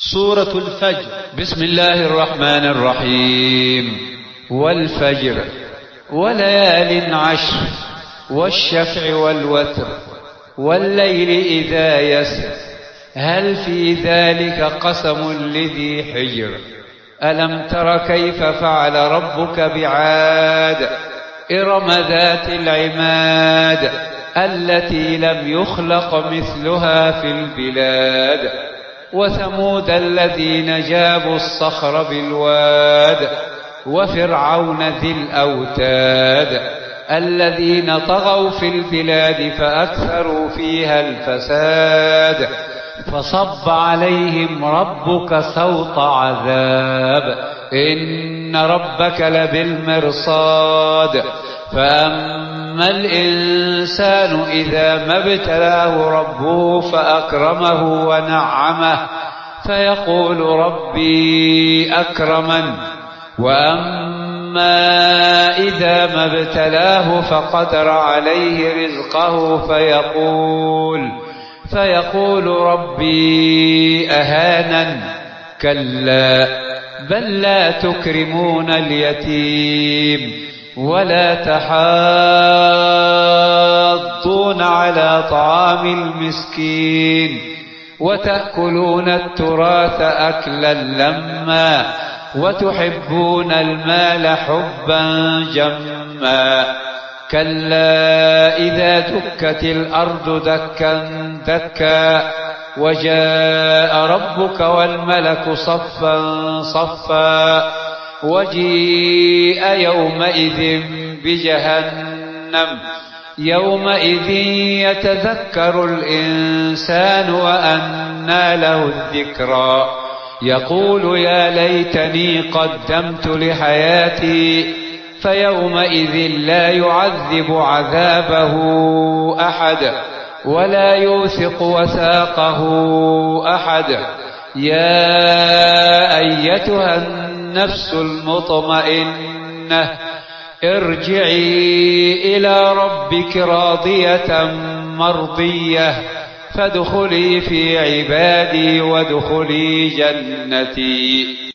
سورة الفجر. بسم الله الرحمن الرحيم. والفجر وليال عشر والشفع والوتر والليل إذا يسر هل في ذلك قسم لذي حجر ألم تر كيف فعل ربك بعاد إرم ذات العماد التي لم يخلق مثلها في البلاد وثمود الذين جابوا الصخر بالواد وفرعون ذي الأوتاد الذين طغوا في البلاد فأكثروا فيها الفساد فصب عليهم ربك سوط عذاب إن ربك لبالمرصاد فأما الإنسان إذا ما ابتلاه ربه فأكرمه ونعمه فيقول ربي أكرمن وأما إذا ما ابتلاه فقدر عليه رزقه فيقول ربي أهانن كلا بل لا تكرمون اليتيم ولا تحاضون على طعام المسكين وتأكلون التراث أكلا لما وتحبون المال حبا جما كلا إذا دكت الأرض دكا دكا وجاء ربك والملك صفا صفا وجيء يومئذ بجهنم يومئذ يتذكر الإنسان وأنى له الذكرى يقول يا ليتني قدمت لحياتي فيومئذ لا يعذب عذابه أحد ولا يوثق وثاقه أحد يا أيتها النفس المطمئنة ارجعي إلى ربك راضية مرضية فادخلي في عبادي وادخلي جنتي.